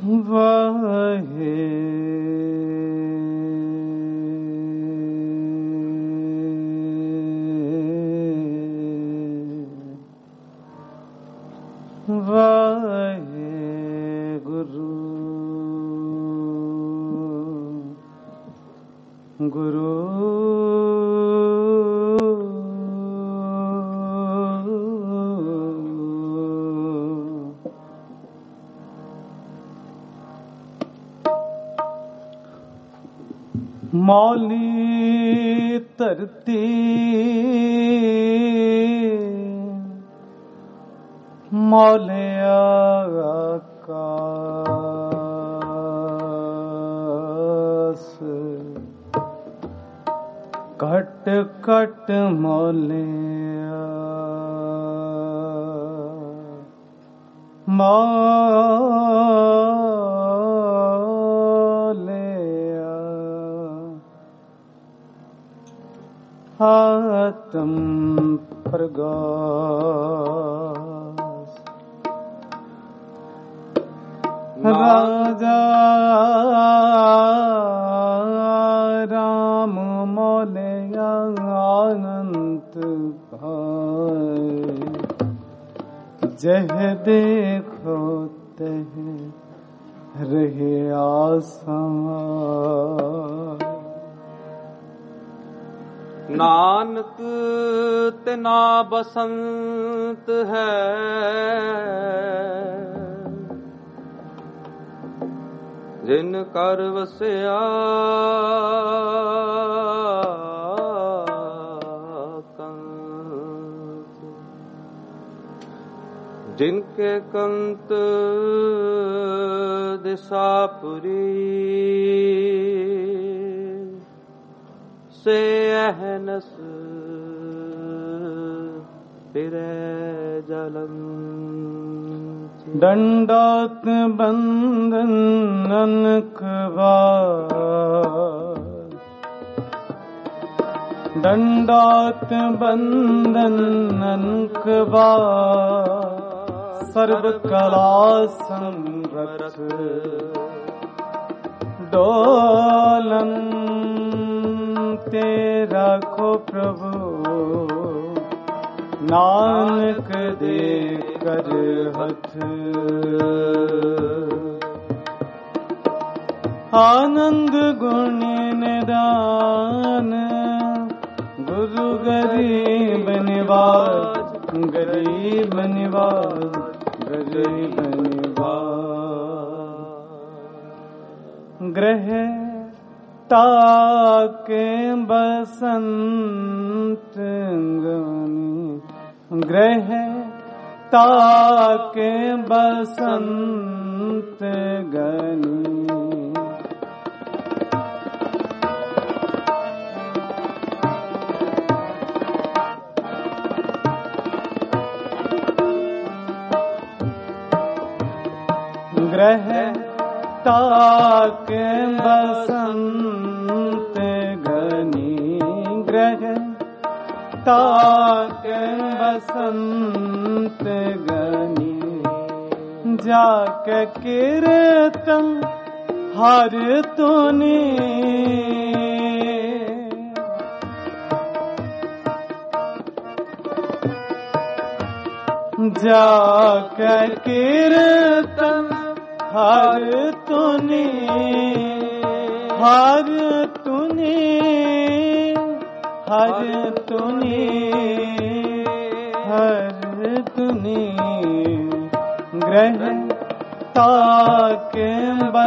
वाहे गुरु गुरु मौली धरती मौले आकाश cut cut मौले आत्म प्रकाश राजा राम मौले अनंत भाई जह देखो तह रहे आसान नानक तिना बसंत है जिन कर वसिया कंत जिनके कंत दिशापुरी से अहनस फिरे जलन दंडात बंधन ननकबार दंडात बंधन ननकबार सर्व कला संरक्ष डोलन तेरा को प्रभु नानक दे कर हथ आनंद गुण निदान गुरु गरीब निवाज गरीब निवाज गरीब निवाज ग्रह ताके बसंत गनी ग्रह ताके बसंत गनी ग्रह ताके बसंत गनी ग्रह ताके बसंत गनी जाके कीर्तन हर तूने जाके कीर्तन हर तूने हर तूने हर तूने हर तूने ग्रह ताके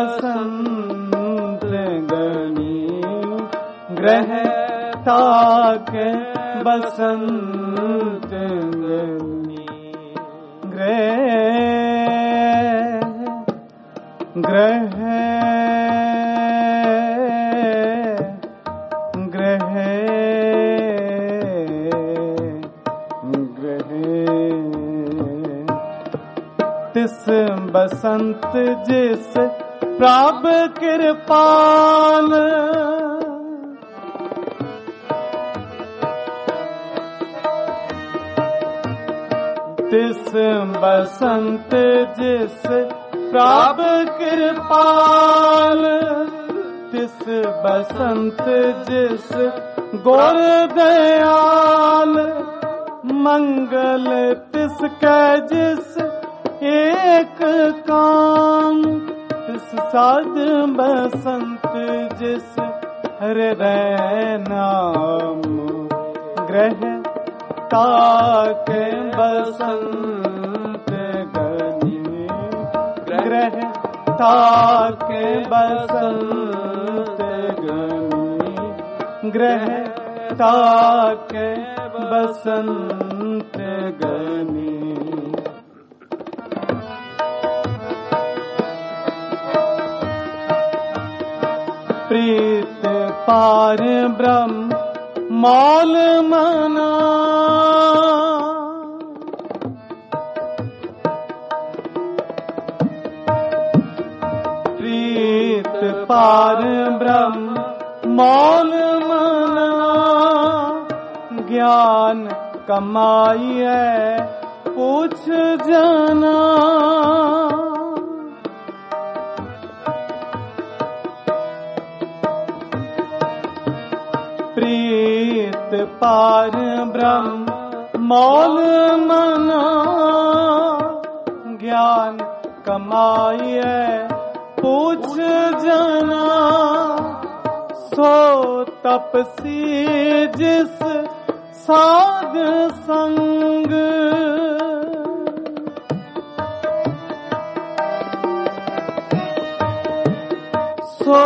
बसंत गनी ग्रह ताके बसंत गनी ग्रह ग्रह ग्रह तिस बसंत जिस प्रभ कृपाल तिस बसंत जिस प्रभ कृपाल तिस बसंत जिस गुर दयाल मंगल तिस कै जिस एक काम तिस साध बसंत जिस हृदय नाम ग्रह ताके बसंत गनी ग्रह ताके बसंत गनी ग्रह ताके बसंत गनी। प्रीत पार ब्रह्म मौल मना प्रीत पार ब्रह्म मौल मना ज्ञान कमाइए पूछ जना प्रीत पार ब्रह्म मौल मना ज्ञान कमाइए पूछ जना सो तपसी जिस साध संग सो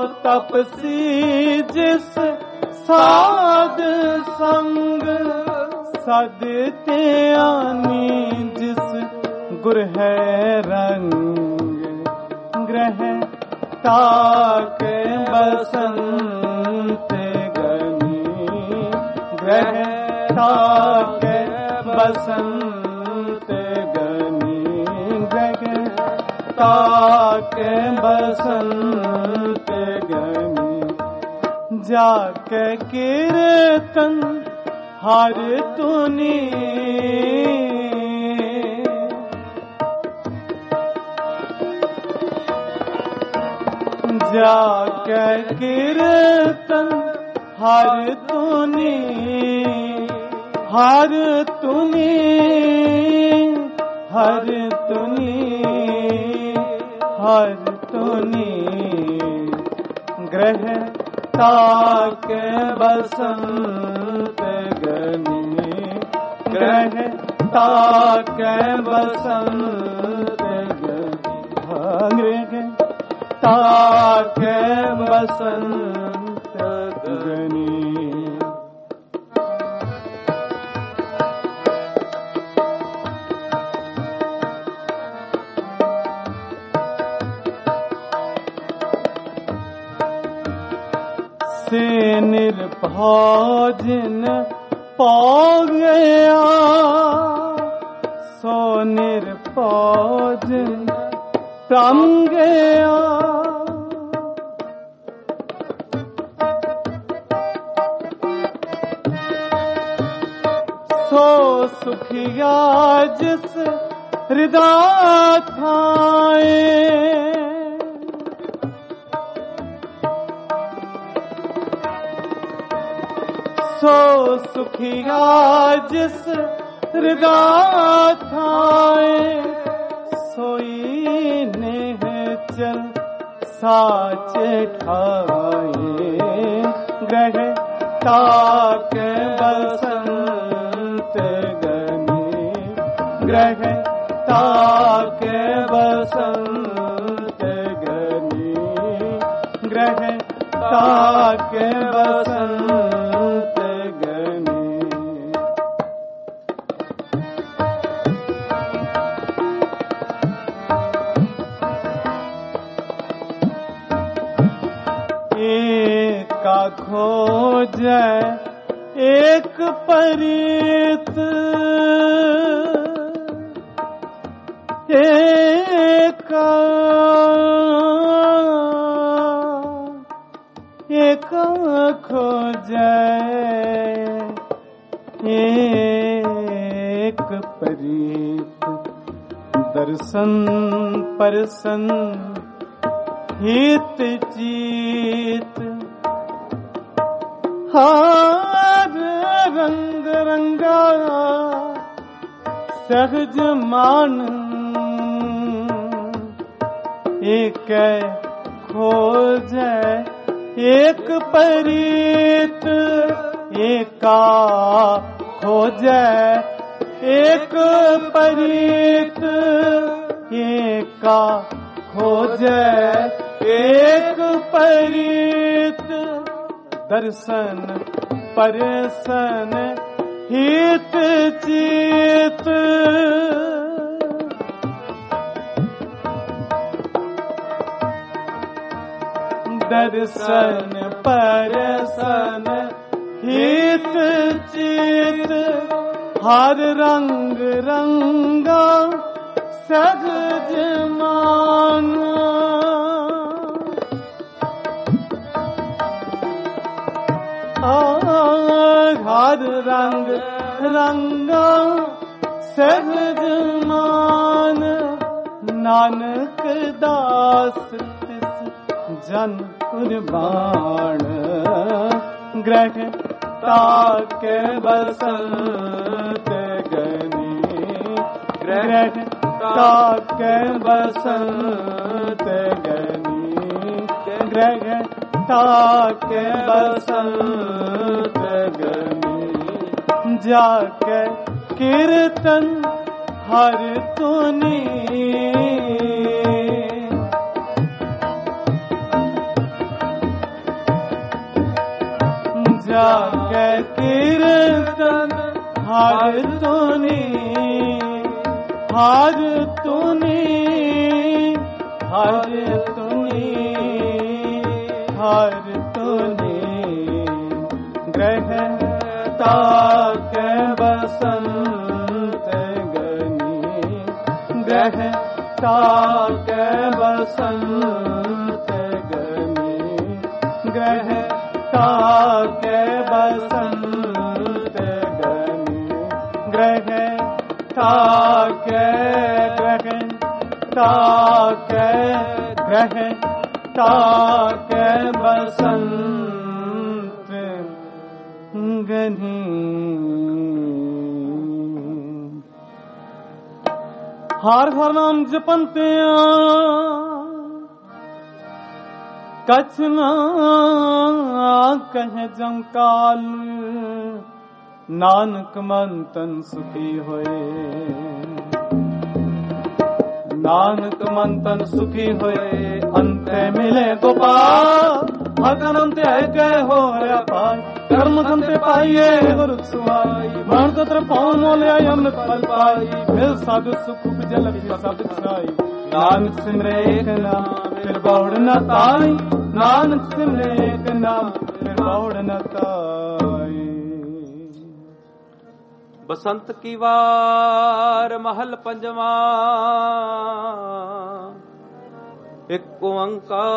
तपसी जिस साध संग सदते आनी जिस गुर है रंग ग्रह ताके बसंत गनी ग्रह ताके बसंत गनी ग्रह ताके बसंत गनी। जाके कीर्तन हर तुनी जाके कीर्तन हर तुनी हर तुनी हर तुनी हर तुनी ग्रह ताके बसंत गनी ग्रह ताके बसंत गनी ग्रह ताके बसंत गनी। से निर्भय जिन पा गया सो निर्भय जिन तम गया सो सुखिया जिस हृदय थाए सो सुखिया जिस हृदय थाए सोई नेह चल साच ठाए ग्रह ताके बसंत गनी ग्रह ताके बसंत गनी ग्रह ताके बसंत गनी। एक का खोज एक परीत एक खोज एक परीत दर्शन परसन हित चीत हार रंग रंगा सहज मान एक खोज एक परीत एका खोज एक परीत एका खोज एक परीत दर्शन परसन हित चित दर्शन परसन हित चित हर रंग रंगा सहज मान हर रंग रंगा सहज मान नानक दास जन कुर्बान ग्रह ताक बसंत गनी ग्रह ताक बसंत गनी ग्रह ताक बसंत गनी जाके कीर्तन हर तुनी जाके कीर्तन हर तुनी हर तुनी हर तुनी हर तुनी ग्रह ताक बसंत गनी ग्रह ताक बसंत गनी ग्रह ताक बसंत गनी ग्रह ताक ग्रह ताक ग्रह ताक बसंत गनी हर हर नाम जपनते कछ ना कह जंकाल नानक मन तन सुखी होए नानक मन तन सुखी होए अंत मिले गोपाल भगन अंत है कह हो रहा पाई कर्म खंते पाइये गुरु सुहाई मण तत्र पाँव मोले आई अमृत फल पाई मिल साधु सुख जल सब साई नानक सिमरे एक नाम फिर बहुड़ न ताई नानक सिमरे एक नाम फिर बहुड़ न ताई बसंत की वार महल पंजवा एक ओंकार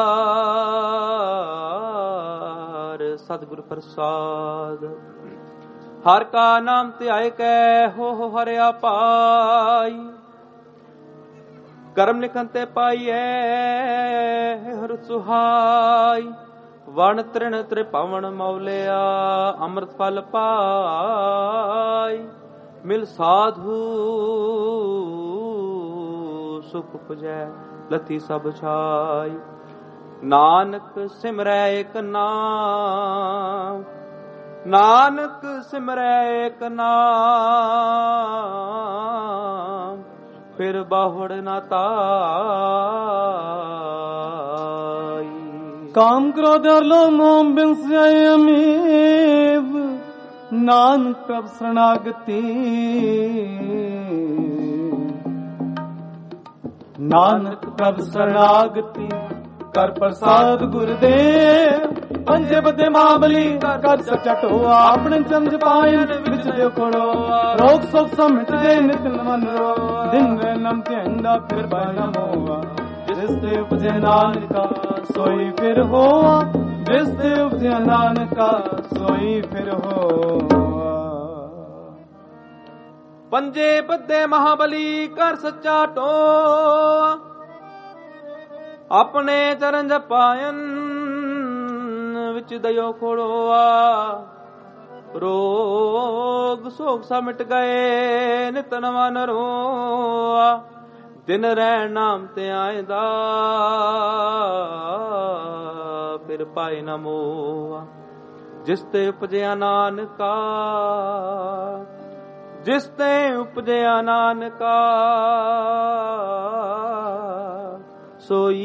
सतगुरु प्रसाद हर का नाम त्याय कै हो हरिया पाई कर्म लिखन ते पाइए हर सुहाई वण तृण त्रिपवन मौलिया अमृत फल पाई मिल साधु सुख पुजै लथी सब छाई नानक सिमरै एक नाम नानक सिमरै एक नाम फिर बाहुड़ न ताई काम क्रोध और लोभ मोह बिंसयमेव नानक प्रभ शरणागति नानक प्रभ शरणागति कर प्रसाद गुरुदेव पंजे बदे महाबली कर सचट हो अपने चमच पायन विच दे खोड़ो रोग सब समिट दे नित मन रो दिन रे नमते अंदा फिर बन होवा जिस दे उपजे नानका सोई फिर होवा जिस दे उपजे नानका सोई फिर होवा पंजे बद्धे महाबली कर सच्चा टो अपने चरण जपायन विच दयो खोड़ोआ रोग शोक सा मिट गए नित नवा नरोआ दिन रैन नाम ते आएदा फिर पाए न मोआ जिस ते उपजया नानका जिस ते उपजया नानका सोई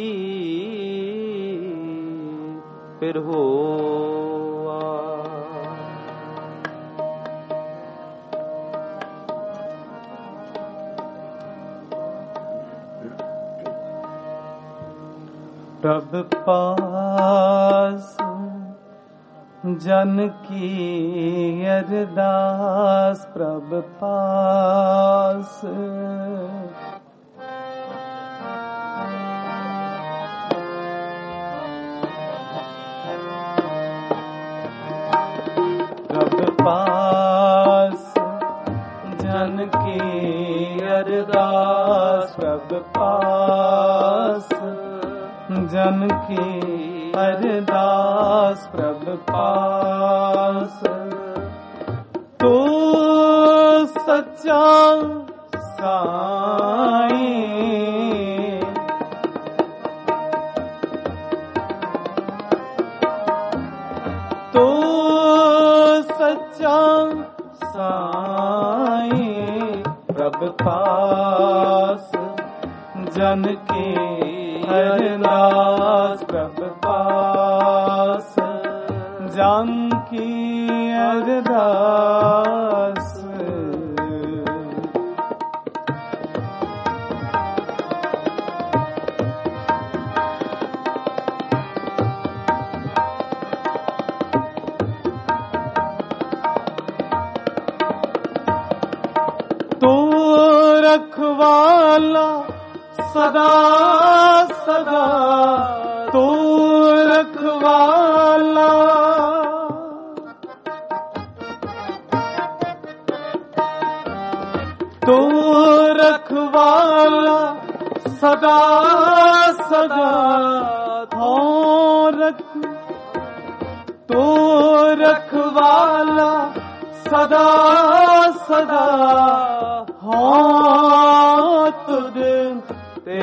फिर होआ। प्रभ पास जन की अरदास प्रभ पास प्रभ पास जन की अरदास प्रभ पास जन की अरदास प्रभ पास तू सच्चा साईं तू सच्चा साईं प्रभ पास जन की अरदास प्रभ पास जन की अरदास तू रखवाला सदा सदा तू रखवाला तू रखवाला सदा सदा हो रख तू रखवाला सदा सदा हो तुझ ते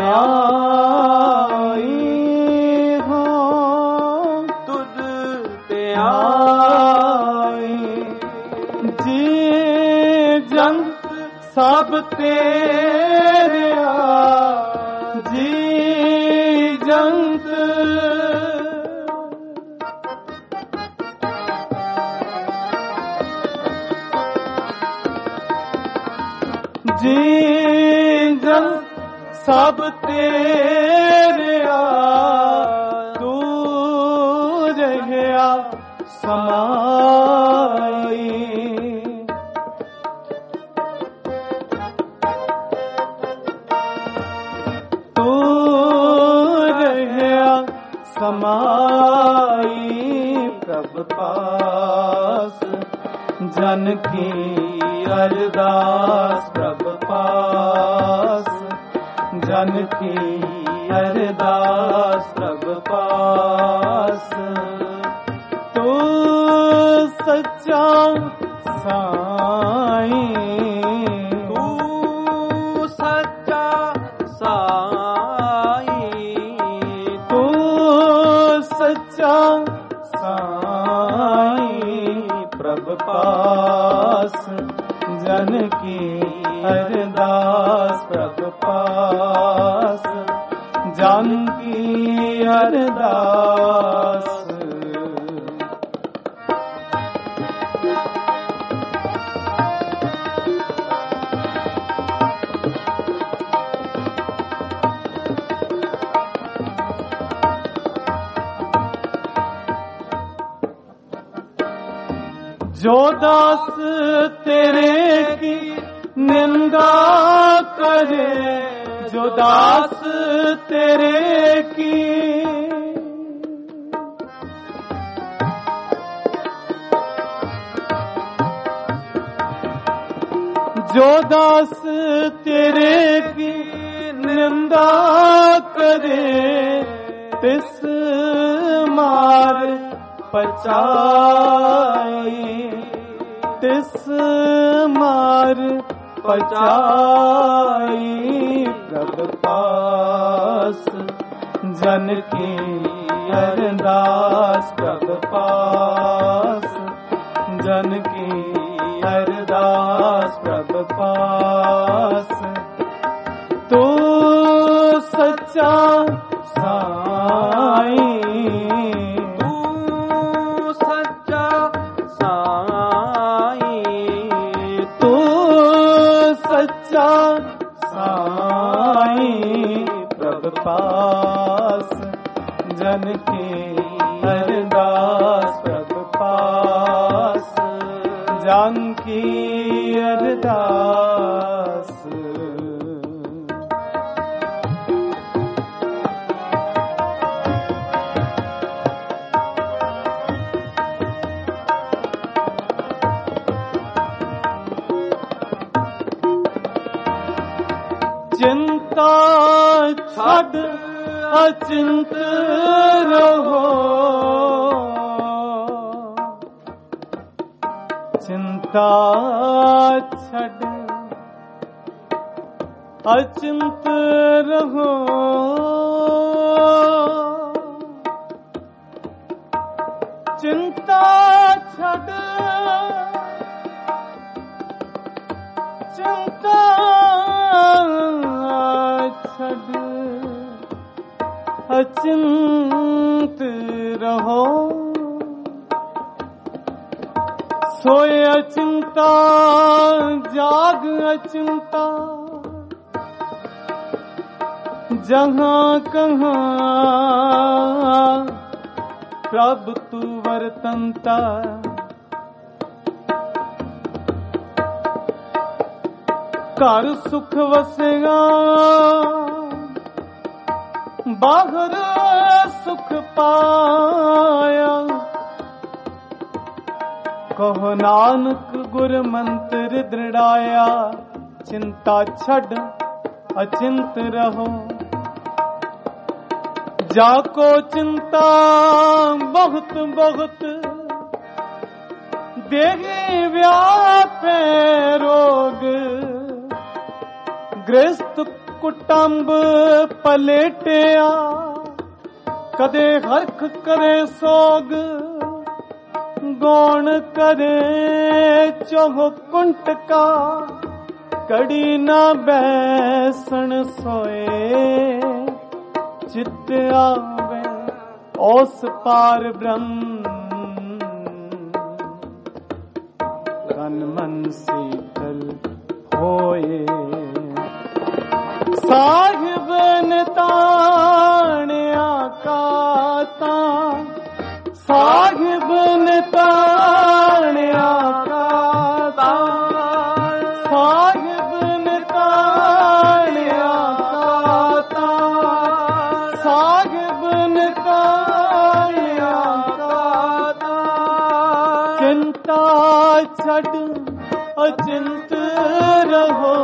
आई हो तुझ ते आई जी जंत सब तेरे जी जंत जी जंत सब तेरे तू रहिया समाई तू रहिया समाई प्रभ पास जन की अरदास प्रभ पास जन की अरदास प्रभ पास तू सच्चा साईं तू सच्चा साईं तू सच्चा साईं प्रभ पास जन की अरदास प्रभ पास जन की अरदास जो दास तेरे की निंदा करे जो दास तेरे की जो दास तेरे की निंदा करे तिस मार पचाई, तिस मार पचाई। प्रभु पास जन की अरदास, प्रभु पास जन की अरदास, प्रभु पास। तू सच्चा साईं, तू सच्चा साईं, तू सच्चा साईं। प्रभु पास जन की अरदास, प्रभु पास जन की अरदास। चिंता छड़ अचिंत रहो, चिंता छड़ अचिंत रहो। चिंता छड़ चिंता छड़ अचिंत रहो। सोए अचिंता जाग अचिंता, जहाँ कहाँ प्रभु तू वर्तनता। घर सुख वसेगा बाहर सुख पाया, कहो नानक गुर मंत्र दृढ़ाया। चिंता छड़ अचिंत रहो, जाको चिंता बहुत बहुत देगी व्यापे रोग। गृहस्थ कुटुंब पलेटिया, कदे हरख करे सोग। गौण करे चोह कुंट का, कड़ी न बैसन सोए। चित्त आवे ओस पार ब्रह्म, तन मन शीतल होए। साहिब निताणिया काता, साहिब निताणिया काता, साहिब निताणिया काता, साहिब निताणिया काता। चिंता छड़ अचिंत रहो,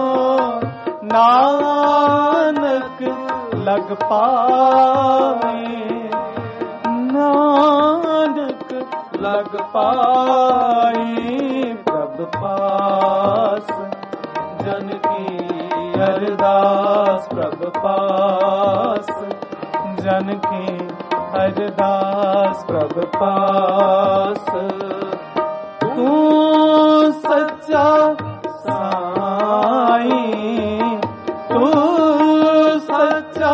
नानक लग पाए, नानक लग पाए। प्रभु पास जन की अरदास, प्रभु पास जन की अरदास, प्रभु पास। तू सच्चा साईं, तू सच्चा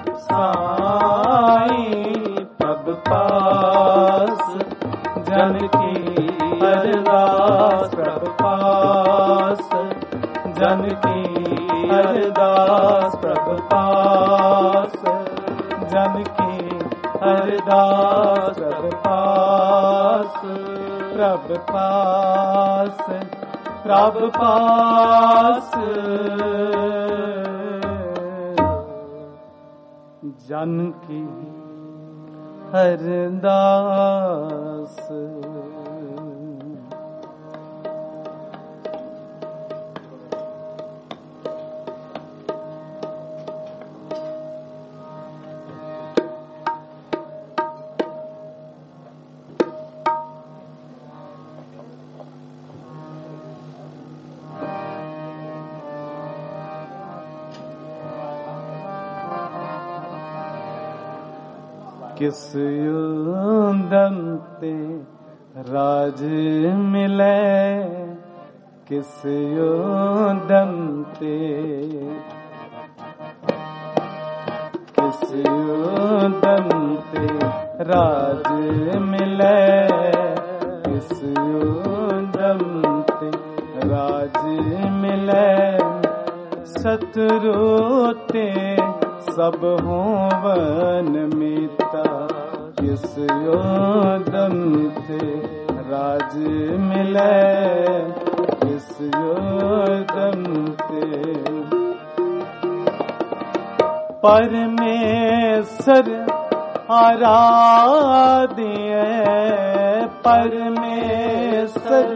साईं। प्रभु पास जन की अरदास, प्रभु पास जन की अरदास, प्रभु पास जन की अरदास, प्रभु पास, प्रभु पास, प्रभु पास जन की अरदास। किस युदम ते राज मिले, किस युदम ते, किस युदम ते राज मिले, किस युदम ते राज मिले। शत्रु ते सब होवन मीता, किस युदम ते राज मिले, किस युदम ते। परमेश्वर आराध्य, परमेश्वर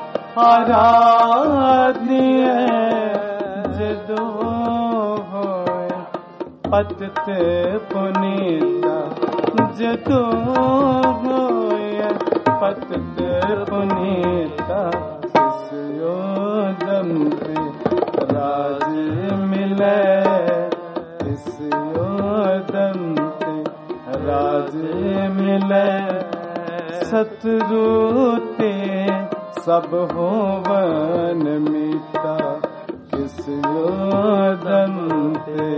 आराध्य, जदो होए पतित पुनीता, जदो होए पतित पुनीता। किस युदम ते राज मिले, किस युदम ते राज मिले। शत्रु ते सब होवन मीता, किस युदम ते।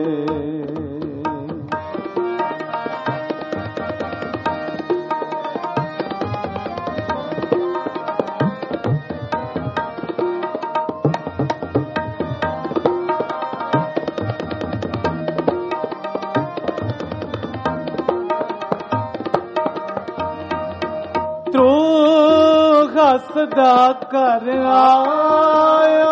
सदा कर आया,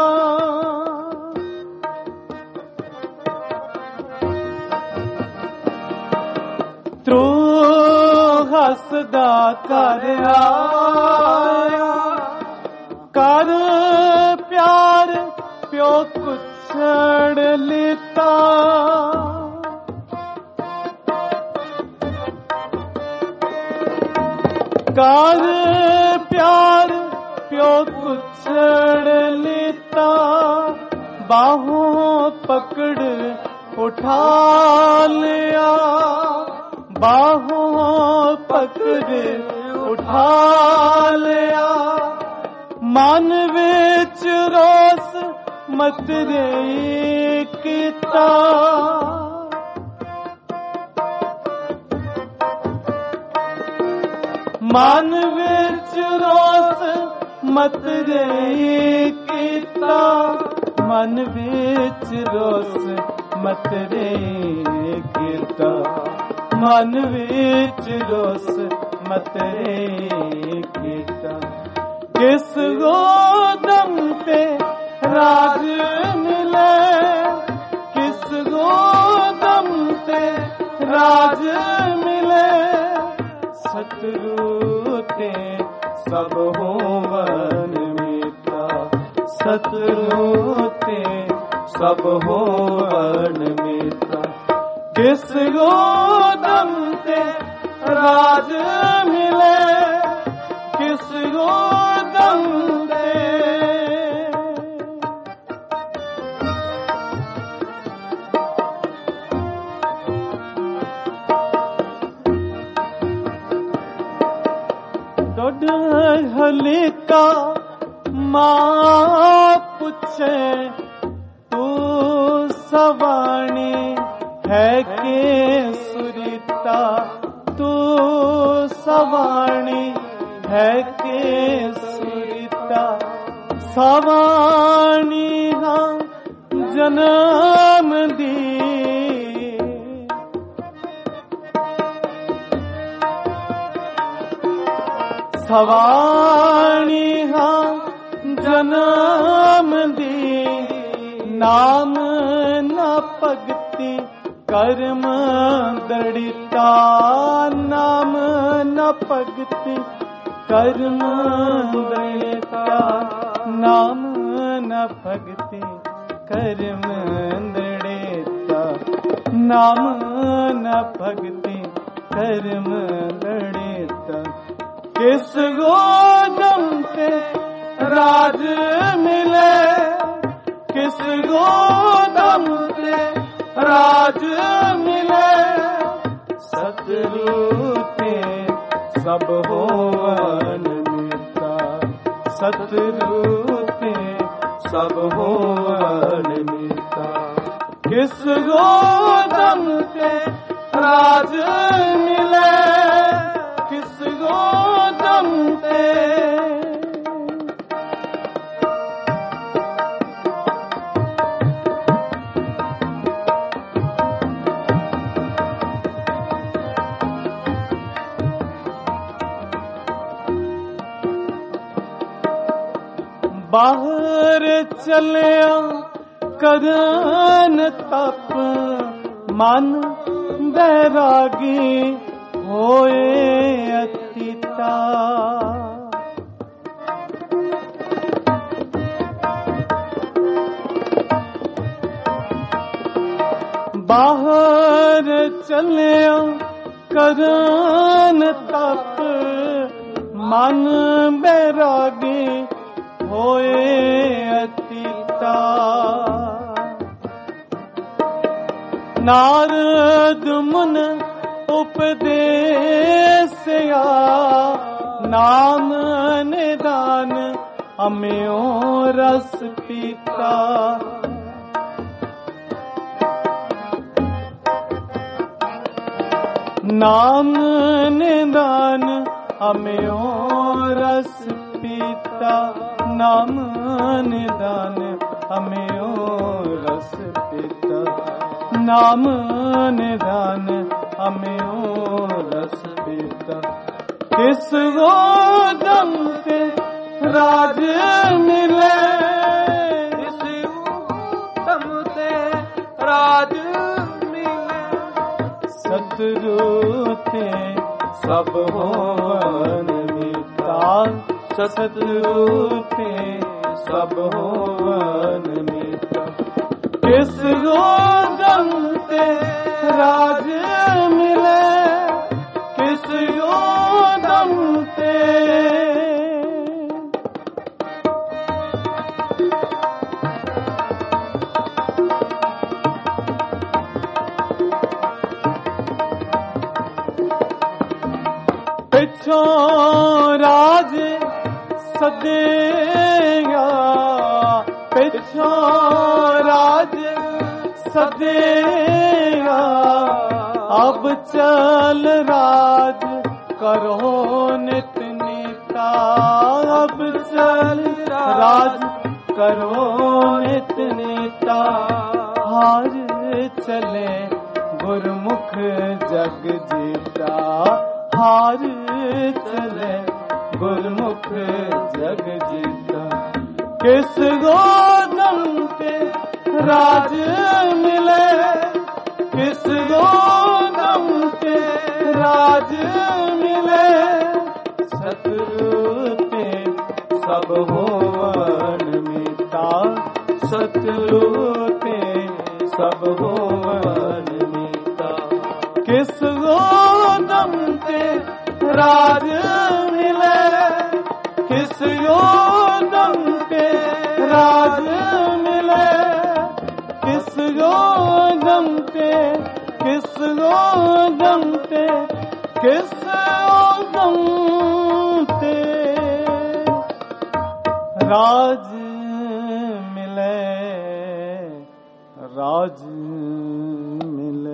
तू हसदा कर आया, कर प्यार प्यो कुछड़ लेता, कर प्यार प्यो कुछड़ लेता। बाहों पकड़ उठा लिया, बाहों पकड़ उठा लिया। मन विच रोस मत रे कीता, मन विच रोस मत रे कीता, मन विच रोस मत रे कीता, मन विच रोस मत रे कीता। किस गोदम पे राज मिले, किस गोदम पे राज मिले। शत्रु ते सब होवन मीता, शत्रु ते सब होवन मीता। किस गोदम ते राज मिले, किस गोदम ते। हलिका माँ पूछे, तू सवाणी है के सुरीता, तू सवाणी है के सुरीता। सवाणी हाँ जन्म दी, सवाणी हाँ जन्म दी। नाम न भगति कर्म दृढ़ता, नाम न भगति कर्म दृढ़ता। नाम न भगति कर्म दृढ़ता, नाम न भगति कर्म दृढ़ता। किस गोदम पे राज मिले, किस गोदम पे राज मिले। शत्रु सतरू ते सब होवन मीता। किस गोदम ते राज मिले, किस गोदम ते बाहर चलिया करन तप, मन बैरागी होए अतीता। बाहर चलिया करन तप, मन बैरागी होए अतीता। नारद मुन उपदेशया, नाम निदान अम्यो रस पीता। नाम निदान अम्यो रस पीता। नाम निदान अम्यो रस पीता। नाम निदान अम्यो रस पीता। किस गोदम ते राज मिले, किस गोदम ते राज मिले। सतरू ते सब होवन मीता। सतरू ते सब होवन मीता। किस गोदम ते राज मिले, किस गोदम ते पिछो राज सदेगा, पिछो राज सदेगा। अब चल राज करो नित नीता। अब चल राज करो नित नीता। हार चले गुरमुख जग जीता। हार चले गुरमुख जग जीता। किस गोदम ते राज मिले, किस गोदम ते राज मिले। सतरू ते सब होवन मीता। सतरू ते सब होवन मीता। किस गोदम ते राज मिले, किस गोदम ते राज मिले। किस गोदम ते, किस गोदम ते, किस गोदम ते राज मिले, राज मिले।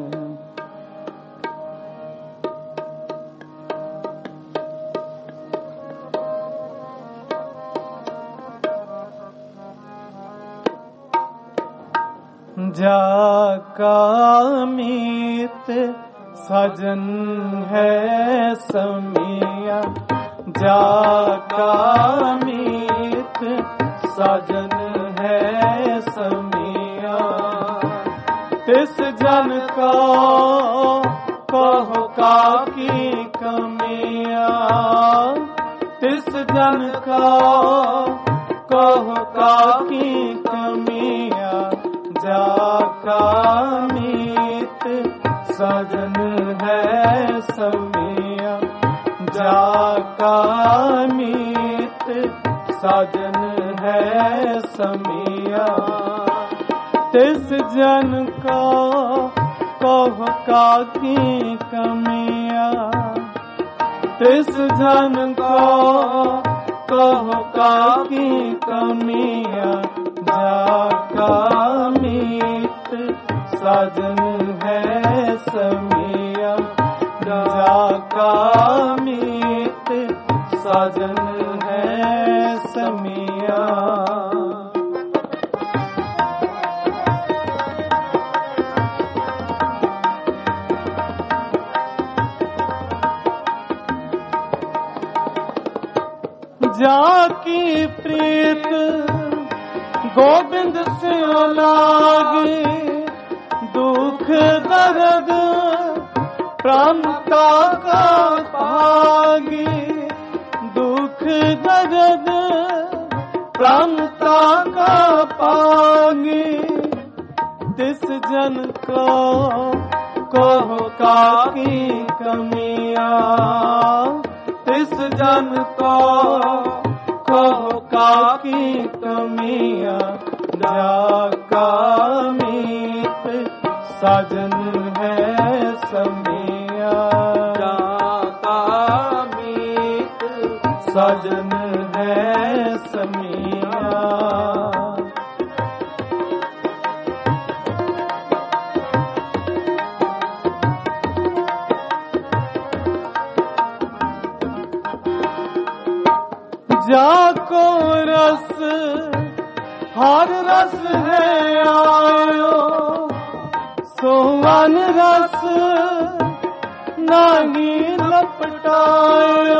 जाका मीत सजन है समिया। जाका मीत सजन है समिया। तिस जन का कहो का की कमिया। तिस जन का कहो का की कमिया। जाका मीत सजन है समिया। जाका मीत सजन है समिया। तिस जन का कहो का की कमिया। तिस जन का कहो काकी कमियां जाका मीत साजन है समिया जाका मीत साजन है समिया। जाकी प्रीत गोविंद से लागे दुख दर्द प्राणता का भागी दुख दर्द प्राणता का पागी तिस जन को कहो काकी कमिया तिस जन को कहो काकी कमिया जाका मीत साजन है समिया जाका मीत साजन है समिया। जाको रस हर रस है आयो सोवन रस नहीं लपटायो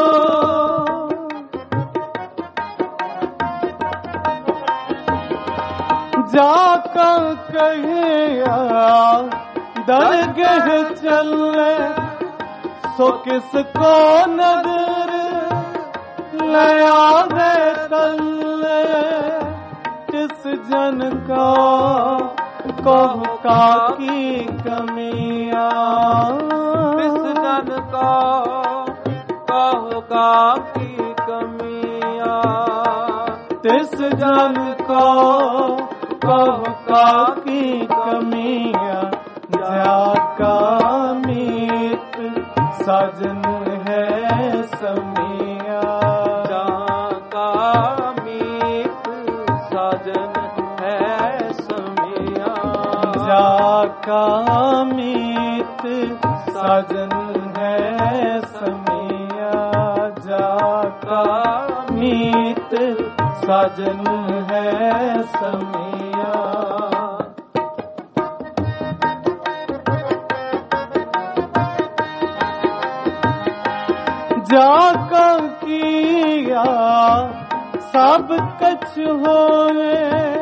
जाका कहे दरगह चले सो किसको नजर लया है तल्ले किस जन का कहो काकी कमिया किस जन का कहो काकी कमिया तिस जन का कहो काकी कमिया जाका मीत साजन है समिया जाका मीत साजन है समिया जाका मीत साजन है समिया जाका मीत साजन है समिया। जाका किया सब कछ होए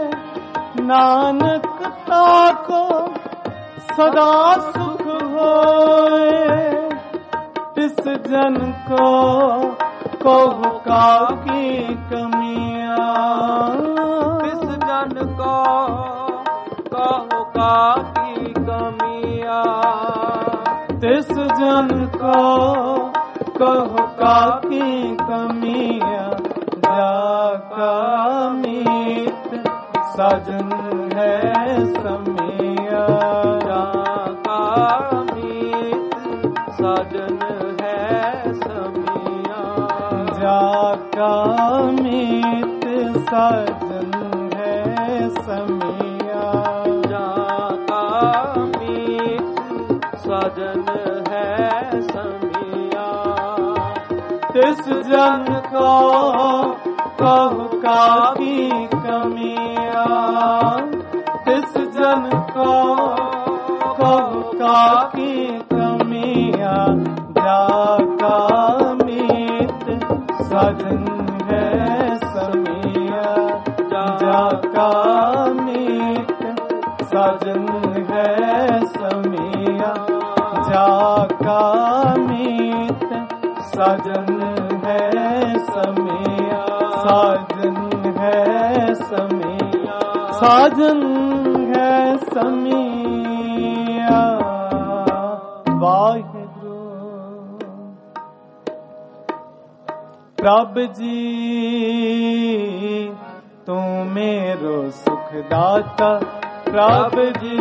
नानक ताको सदा सुख होए तिस जन को कहो काकी कमिया तिस जन को कहो काकी कमिया तिस जन को कहो काकी कमिया जाका मीत साजन है समिया जाका मीत साजन है समिया जाका मीत साजन है समिया जाका मीत साजन है समिया। तिस जन को कहो काकी कमिया तिस जन को कहो काकी कमिया जाका मीत साजन है समिया जाका मीत साजन है समिया जाका मीत साजन है समिया साजन है समिया साजन है समिया। वाहिगुरु प्रभ जी तू मेरो सुखदाता प्रभ जी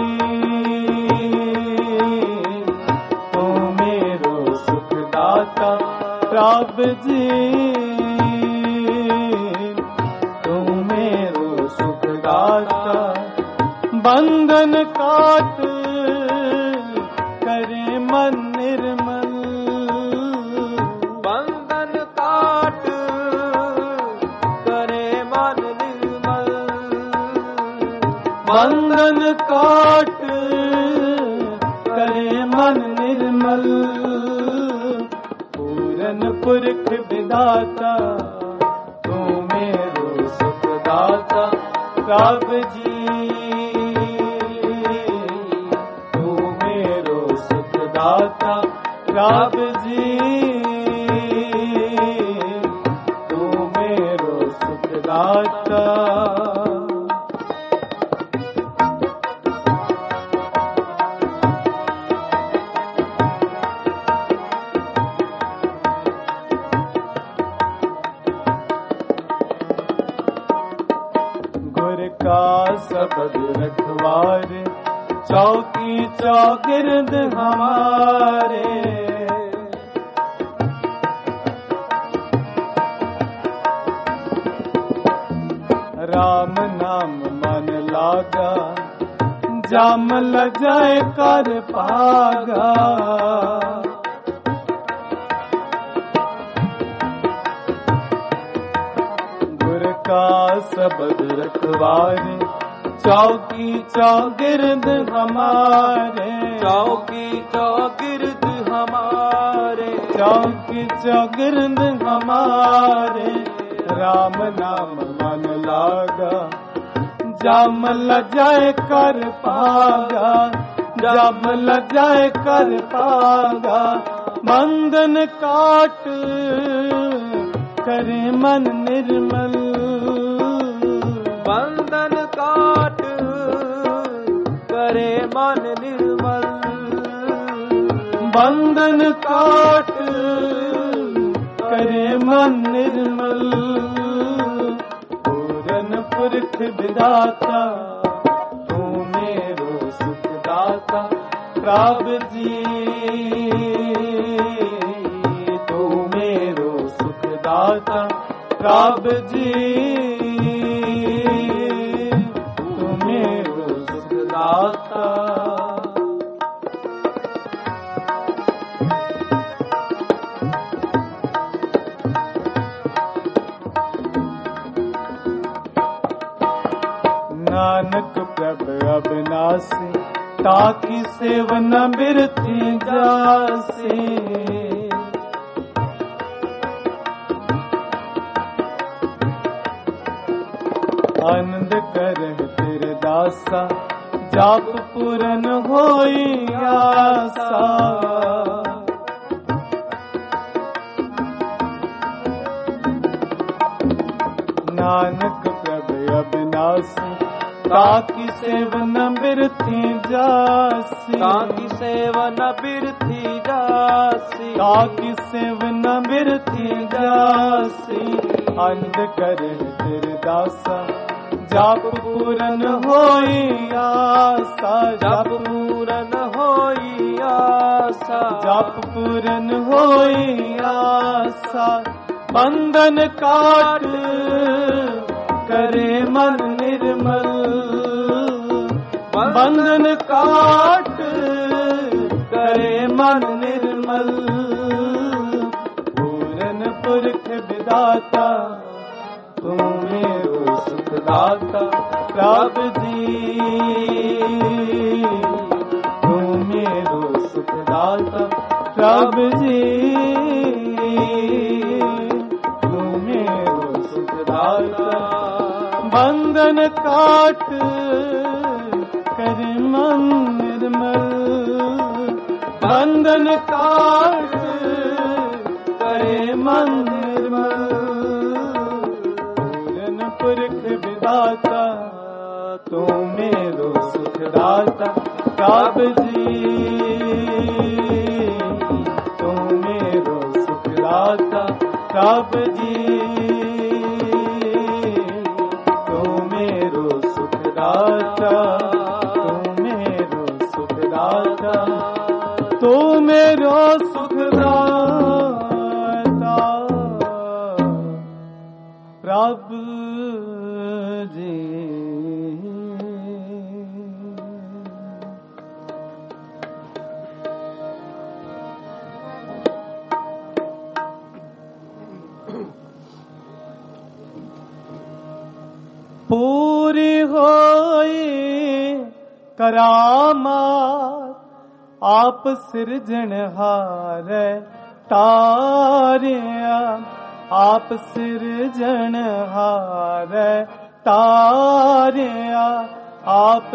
तू मेरो सुखदाता प्रभ जी बंधन काट करे मन निर्मल, पूरन पुरख विधाता तू मेरो सुखदाता प्रभु जी, तू मेरो सुखदाता प्रभु जी, तू मेरो सुखदाता। सबद रखवारे चौकी चौगिर्द हमारे, राम नाम मन लागा जाम लजाए कर पागा, गुर का सबद रखवारे चौकी चौगिर्द हमारे, चौकी चौगिर्द हमारे, चौकी चौगिर्द हमारे, राम नाम मन लागा जाम लजाए कर पागा, जाम लजाए कर पागा, बंधन काट करे मन निर्मल, बंधन काट करे मन निर्मल, बंधन काट करे मन निर्मल, पूरन पुरख विधाता तू मेरो सुखदाता प्रभु जी, तू मेरो सुखदाता प्रभु जी, तू मेरो सुखदाता। नानक प्रभु अविनाशी ताकि सेवन बिरती जासी, आनंद करह तेरे दासा जाप पूरन होई आसा, नानक प्रभु अविनाशी ताकि सेवन बिरती जासी, ताकि सेवन बिरती जासी, ताकि सेवन बिरती जासी, आनंद करे तेरे दासा जाप पूरन होई आसा, जप पूरन होई आसा, जाप पूरन होई आसा, बंधन काट करे मन निर्मल, बंधन काट करे मन निर्मल, पूरन पुरख विधाता तू मेरो सुखदाता प्रभु जी, तू मेरो सुखदाता प्रभु जी, तू मेरो सुखदाता, बंधन काट कर मन निर्मल, बंधन काट करे मन निर्मल, पूरन पुरख विधाता तू मेरो सुखदाता प्रभु जी, तू मेरो सुखदाता प्रभु जी, तू मेरो सुखदाता, तू मेरो सुखदाता, तू मेरो सुखदाता प्रभु जी। पूरन पूरी होई करामात, आप सिरजनहार तारिया, आप सिरजनहार तारिया, आप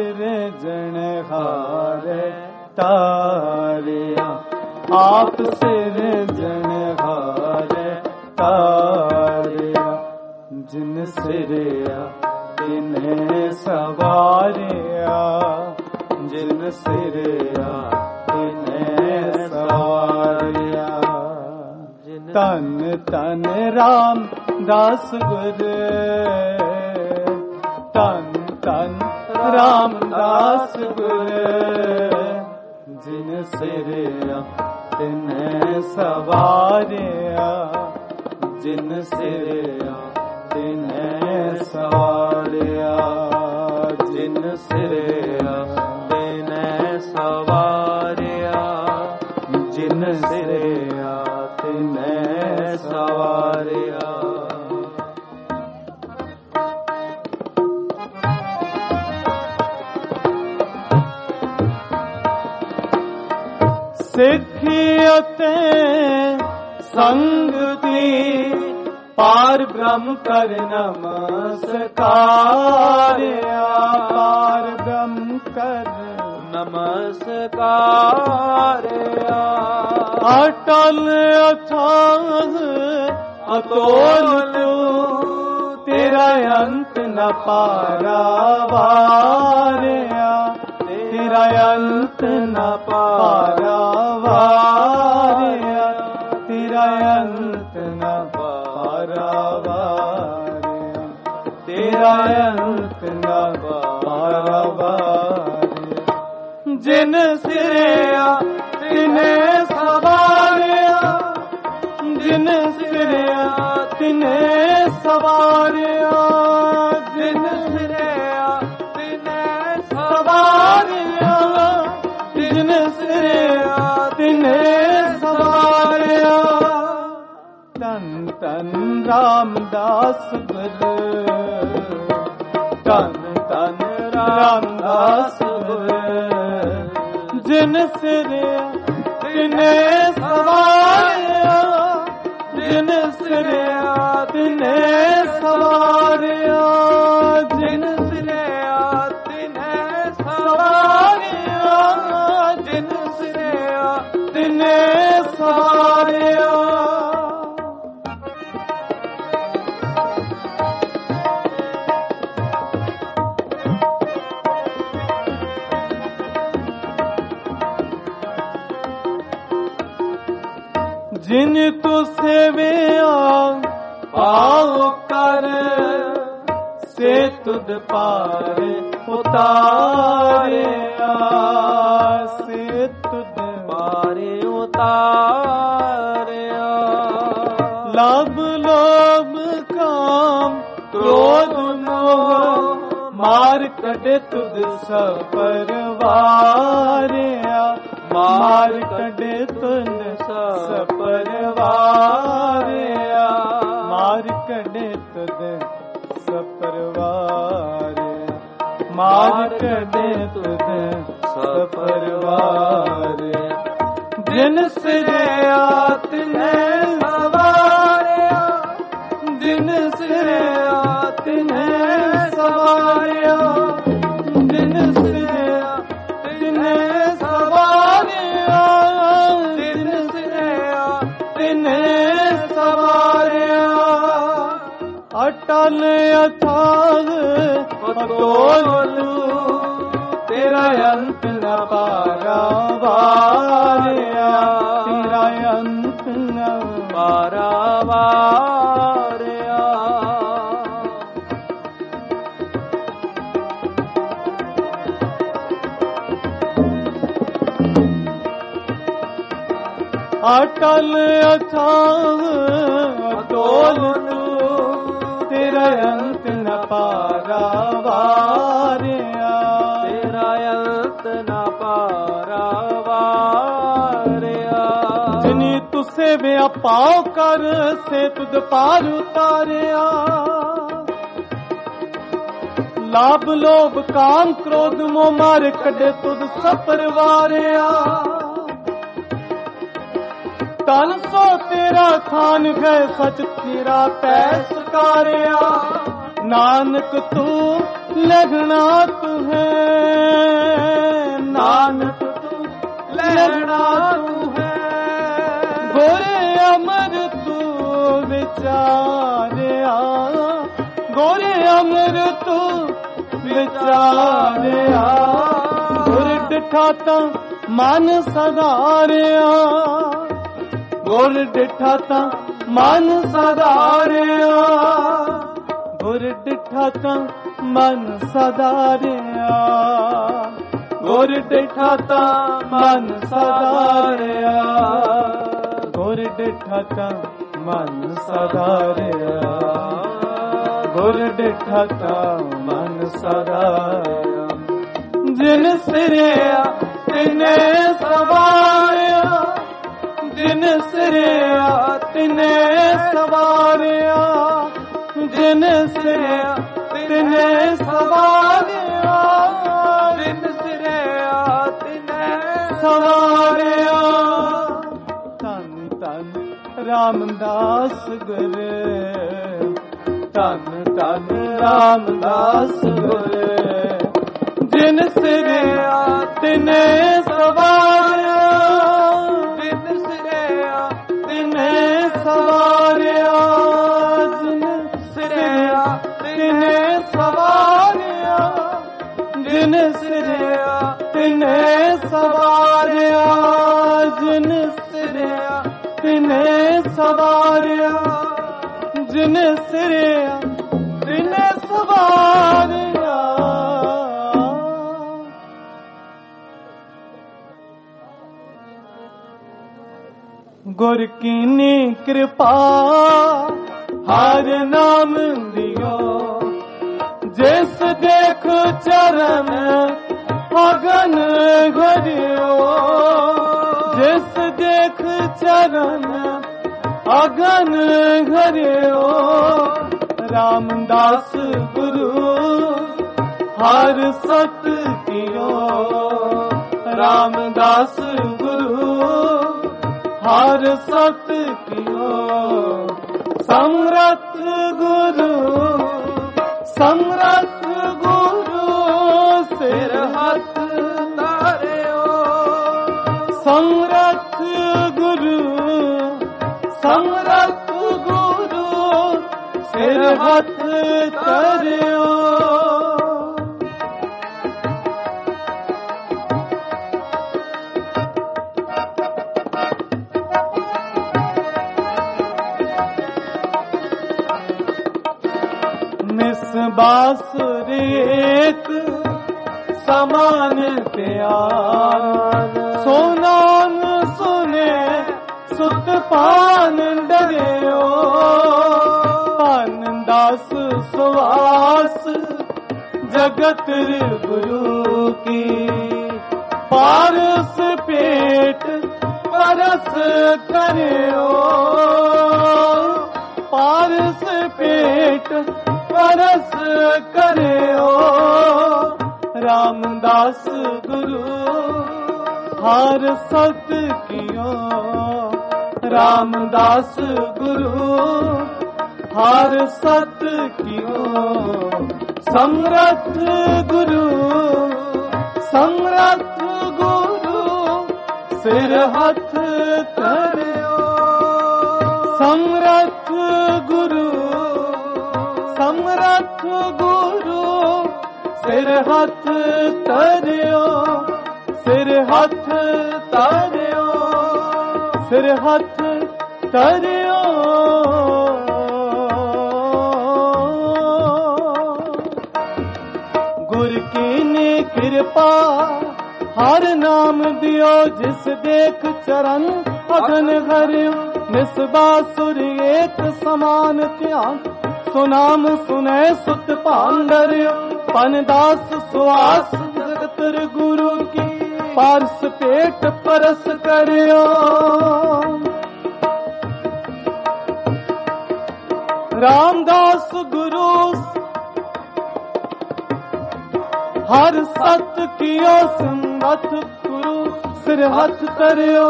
सिरजनहार तारिया, आप सिरजनहार तारिया। जिन सिरिया तिन्हें सवारिया, जिन सिरिया तिन्हें सवारिया। तन तन राम दास गुर, तन तन राम दास गुर, जिन सिरिया तिन्हें सवारिया, जिन सिरिया तिन्हें सवारिया, जिन सिरिया तिन्हें सवारिया, जिन सिरिया तिन्हें सवारिया। सिखियते संगति पार ब्रह्म कर नमस्कारिया, पार ब्रह्म कर नमस्कारिया। अटल अथाह अतोल तू, तेरा अंत न पारावारिया, तेरा अंत न पारावारिया, तेरा अंत न पारावारिया, तेरा अंत न पारावारिया। जिन सिरिया तिन्हें सवारिया, जिन सिरिया तिन्हें सवारिया, जिन सिरिया तिन्हें सवारिया, जिन सिरिया तिन्हें सवारिया। तन तन रामदास गुर, तन तन रामदास गुर, जिन सिरिया तिन्हें सवारिया, जिन सिरिया तिन्हें सवारिया, जिन सिरिया तिन्हें सवारिया, जिन सिरिया तिन्हें सवारिया। जिन तू सेविया पाओ कर, से तुद पार उतारिया, से तुद पार उतारिया। लब लोभ काम क्रोध मोह, मार कटे तुद सपरवारिया, मार कटे तुद सपरवारिया, मार कटे तुद सपरवारिया, मार कटे तुद सपरवारिया। जिन सिरिया तिन्हें सवारिया, जिन सिरिया तिन्हें सवारिया, जिन सिरिया तिन्हें सवारिया, जिन सिरिया तिन्हें सवारिया। अटल अथाह अतोल तेरा अंत न पारावारिया, तेरा अंत न पारावारिया। अटल अथाह अतोल तेरा अंत न पारावारिया, तेरा अंत न पारावारिया। जिनी तुसे व्यापार कर, से तुद पार उतारिया, लाभ लोभ काम क्रोध मोह मार कढे तुद सब परवारिया तन सो तेरा खान है सच तेरा पैस कारिया नानक तू लगना तू है नानक तू लगना तू है गोरे अमर तू विचारिया गोरे अमर तू विचारिया गुर डिठा ता मन सदारिया गुर डिठा ता मन सदारिया गुर डिठा ता मन सदारिया गुर डिठा ता मन सदारिया गुर डिठा ता मन सदारिया गुर डिठा ता मन सदारिया जिन सिरिया तिने सवारिया जिन सिरिया तिने सवारिया जिन सिरिया तिने सवारिया जिन सिरिया तिने सवारिया तन तन रामदास गुरे तन तन रामदास गुरे जिन सिरिया तिने सवारिया जिन सिरिया तिने सवारिया जिन सिरिया तिने सवारिया जिन सिरिया तिने सवारिया जिन सिरिया तिने सवारिया जिन सिरिया तिने सवारिया गुर कीनी कृपा हर नाम दियो जिस देख चरण अगन घरियो जिस देख चरण अगन घरियो रामदास गुरु हर सत कियो रामदास गुरु हर सत कियो समरथ गुरु सिर हाथ तारियो समरथ गुरु सिर हाथ तारियो बांसुरी एक समान प्यार सोनान सुने सुत पान डरियो पान दास सुवास जगत गुरु की पारस पेट परस करियो पारस पेट परस करियो रामदास गुरु हर सत कियो रामदास गुरु हर सत कियो समरथ गुरु सिर हाथ धरियो समरथ गुरु सिर हाथ धरियो सिर हाथ धरियो सिर हाथ धरियो गुर की ने कृपा हर नाम दियो जिस देख चरण अगन घरियो निस्बासुर एक समान ध्यान सुनाम सुने सुत पांडरियो पनदास सुआस जगत गुरु की पारस पेट परस करियो रामदास गुरु ਹਰ ਸੱਚ ਕੀਓ ਸਮਰਥ ਗੁਰੂ ਸਿਰ ਹੱਥ ਧਰਿਓ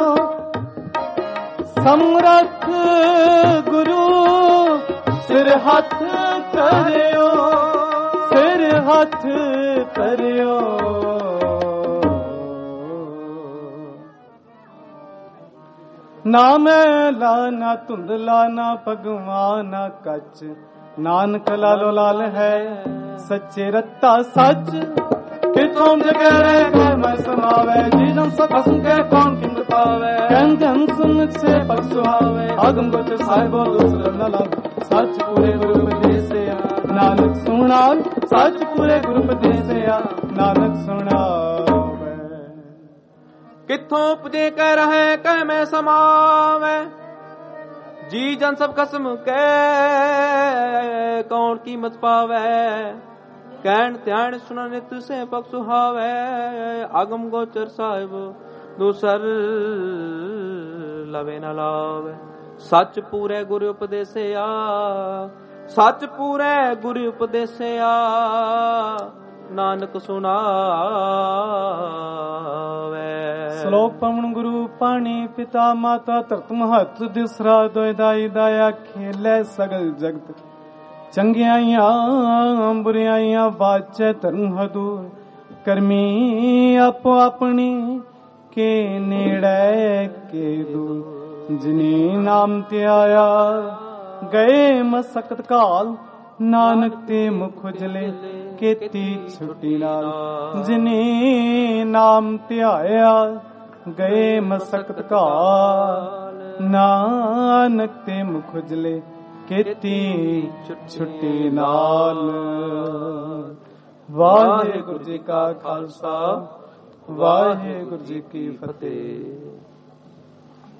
ਸਮਰਥ ਗੁਰੂ ਸਿਰ ਹੱਥ ਧਰਿਓ ਸਿਰ ਹੱਥ ਧਰਿਓ ਨਾ ਮੈਲਾ ਨਾ ਧੁੰਦਲਾ ਨਾ ਭਗਵਾਨ ਨਾ ਕੱਚ ਨਾਨਕ ਲਾਲੋ ਲਾਲ ਹੈ ਸੱਚੇ ਰਤਾ ਸੱਚ ਕਿਥੋਂ ਜਗਰੇ ਘਰ ਮੈਂ ਸਮਾਵੇ ਜੀ ਜਨ ਸਭ ਹਸਨ ਕੇ ਕੌਣ ਕਿੰਦ ਪਾਵੇ ਕਹਿੰਦੇ ਹਮ ਸੁਨ ਸੇ ਪਗ ਸੁਹਾਵੇ ਆਗਮ ਗੋਚ ਸਾਹਿਬੋ ਦੂਸਰ ਨਾ ਲਾ ਸੱਚ ਪੂਰੇ ਗੁਰੂ ਉਪਦੇਸਿਆ ਨਾਨਕ ਸੁਣਾ ਸੱਚ ਪੂਰੇ ਗੁਰੂ ਉਪਦੇਸਿਆ ਨਾਨਕ ਸੁਣਾਵੇ ਕਿੱਥੋਂ ਉਪਜੇ ਕਹਿ ਰਹੇ ਕਹਿ ਮੈਂ ਸਮਾਵੇ ਜੀ ਜਨ ਸਭ ਕਸਮ ਕੈ ਕੌਣ ਕੀਮਤ ਪਾਵੇ ਕਹਿਣ ਧਿਆਨ ਸੁਣ ਨਿਤ ਸੇ ਪਗ ਸੁਹਾਵੇ ਆਗਮ ਗੋਚਰ ਸਾਹਿਬ ਦੂਸਰ ਲਵੇ ਨਾ ਲਾਵੇ ਸੱਚ ਪੂਰੇ ਗੁਰੂ ਉਪਦੇਸਿਆ ਸੱਚ ਪੂਰੇ ਗੁਰੂ ਉਪਦੇਸਿਆ ਨਾਨਕ ਸੁਣਾਵੇ ਸ਼ਲੋਕ ਪਵਨ ਗੁਰੂ ਪਾਣੀ ਪਿਤਾ ਮਾਤਾ ਧਰਤ ਮਹੱਤ ਦਿਸਰਾ ਦੋਇ ਦਾਈ ਦਾਇਆ ਖੇਲੇ ਸਗਲ ਜਗਤ ਚੰਗਿਆਈਆਂ ਬੁਰਿਆਈਆਂ ਵਾਚੈ ਧਰਮ ਹਦੂਰ ਕਰਮੀ ਆਪੋ ਆਪਣੀ ਕੇ ਨੇੜੇ ਕੇ ਦੂਰ ਜਿਨੀ ਨਾਮ ਤੇ ਆਇਆ ਗਏ ਮਸਕਤ ਕਾਲ ਨਾਨਕ ਤੇ ਮੁਖ ਉਜਲੇ ਕੀਤੀ ਛੁੱਟੀ ਨਾਲ ਜਿਨੀ ਨਾਮ ਧਿਆਇਆ ਗਏ ਮਸਕਤ ਕਾਲ ਨਾਨਕ ਤੇ ਮੁਖ ਉਜਲੇ ਕੀਤੀ ਛੁੱਟੀ ਨਾਲ। ਵਾਹਿਗੁਰੂ ਜੀ ਕਾ ਖਾਲਸਾ ਵਾਹਿਗੁਰੂ ਜੀ ਕੀ ਫਤਿਹ।